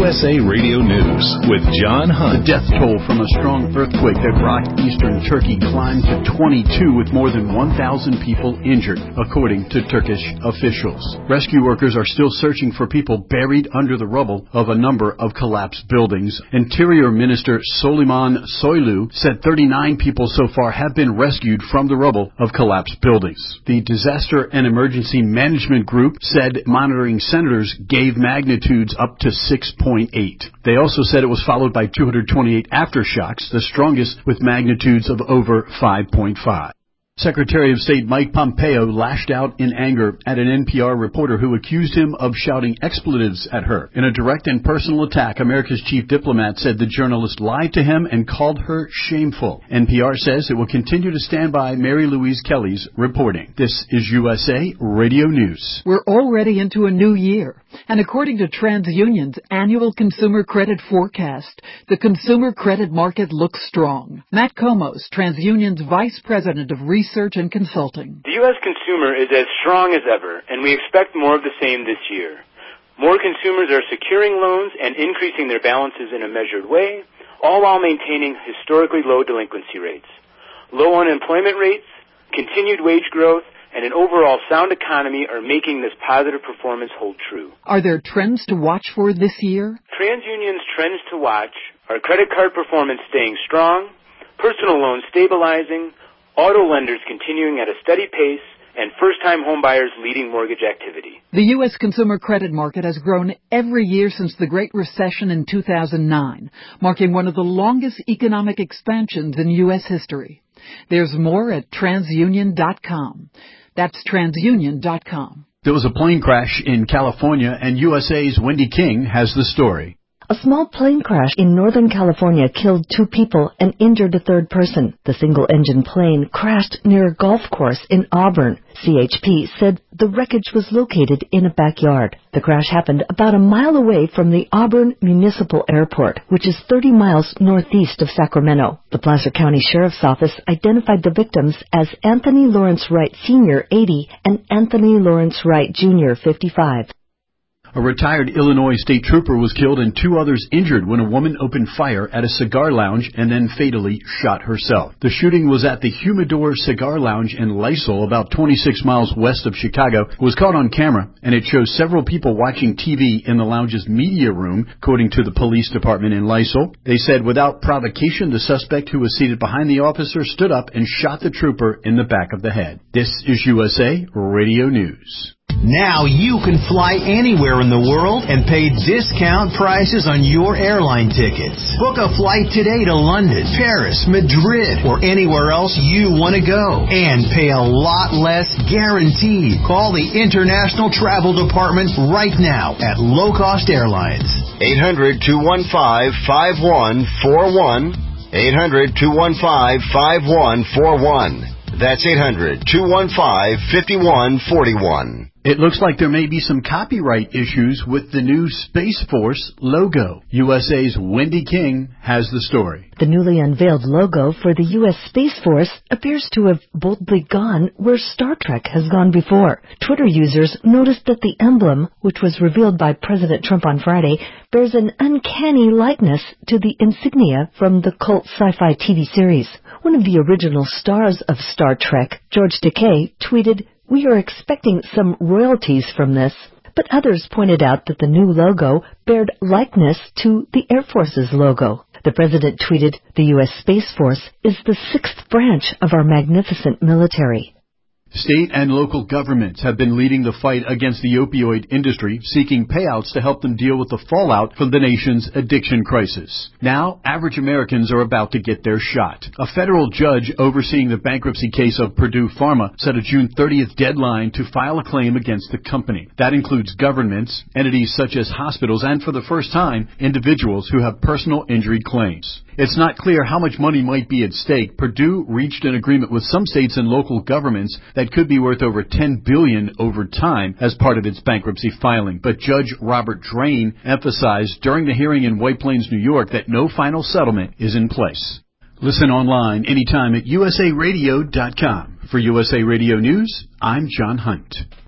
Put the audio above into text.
USA Radio News with John Hunt. The death toll from a strong earthquake that rocked eastern Turkey climbed to 22 with more than 1,000 people injured, according to Turkish officials. Rescue workers are still searching for people buried under the rubble of a number of collapsed buildings. Interior Minister Süleyman Soylu said 39 people so far have been rescued from the rubble of collapsed buildings. The Disaster and Emergency Management Group said monitoring centers gave magnitudes up to 6.8. They also said it was followed by 228 aftershocks, the strongest with magnitudes of over 5.5. Secretary of State Mike Pompeo lashed out in anger at an NPR reporter who accused him of shouting expletives at her. In a direct and personal attack, America's chief diplomat said the journalist lied to him and called her shameful. NPR says it will continue to stand by Mary Louise Kelly's reporting. This is USA Radio News. We're already into a new year, and according to TransUnion's annual consumer credit forecast, the consumer credit market looks strong. Matt Komos, TransUnion's vice president of research and consulting. The U.S. consumer is as strong as ever, and we expect more of the same this year. More consumers are securing loans and increasing their balances in a measured way, all while maintaining historically low delinquency rates. Low unemployment rates, continued wage growth, and an overall sound economy are making this positive performance hold true. Are there trends to watch for this year? TransUnion's trends to watch are credit card performance staying strong, personal loans stabilizing, auto lenders continuing at a steady pace, and first-time homebuyers leading mortgage activity. The U.S. consumer credit market has grown every year since the Great Recession in 2009, marking one of the longest economic expansions in U.S. history. There's more at TransUnion.com. That's TransUnion.com. There was a plane crash in California, and USA's Wendy King has the story. A small plane crash in Northern California killed 2 people and injured a third person. The single-engine plane crashed near a golf course in Auburn. CHP said the wreckage was located in a backyard. The crash happened about a mile away from the Auburn Municipal Airport, which is 30 miles northeast of Sacramento. The Placer County Sheriff's Office identified the victims as Anthony Lawrence Wright Sr., 80, and Anthony Lawrence Wright Jr., 55. A retired Illinois state trooper was killed and 2 others injured when a woman opened fire at a cigar lounge and then fatally shot herself. The shooting was at the Humidor Cigar Lounge in Lysol, about 26 miles west of Chicago. It was caught on camera, and it shows several people watching TV in the lounge's media room, according to the police department in Lysol. They said without provocation, the suspect who was seated behind the officer stood up and shot the trooper in the back of the head. This is USA Radio News. Now you can fly anywhere in the world and pay discount prices on your airline tickets. Book a flight today to London, Paris, Madrid, or anywhere else you want to go. And pay a lot less guaranteed. Call the International Travel Department right now at Low Cost Airlines. 800-215-5141. 800-215-5141. That's 800-215-5141. It looks like there may be some copyright issues with the new Space Force logo. USA's Wendy King has the story. The newly unveiled logo for the U.S. Space Force appears to have boldly gone where Star Trek has gone before. Twitter users noticed that the emblem, which was revealed by President Trump on Friday, bears an uncanny likeness to the insignia from the cult sci-fi TV series. One of the original stars of Star Trek, George Takei, tweeted, "We are expecting some royalties from this." But others pointed out that the new logo bared likeness to the Air Force's logo. The president tweeted, "The U.S. Space Force is the 6th branch of our magnificent military." State and local governments have been leading the fight against the opioid industry, seeking payouts to help them deal with the fallout from the nation's addiction crisis. Now, average Americans are about to get their shot. A federal judge overseeing the bankruptcy case of Purdue Pharma set a June 30th deadline to file a claim against the company. That includes governments, entities such as hospitals, and for the first time, individuals who have personal injury claims. It's not clear how much money might be at stake. Purdue reached an agreement with some states and local governments that could be worth over $10 billion over time as part of its bankruptcy filing. But Judge Robert Drain emphasized during the hearing in White Plains, New York, that no final settlement is in place. Listen online anytime at usaradio.com. For USA Radio News, I'm John Hunt.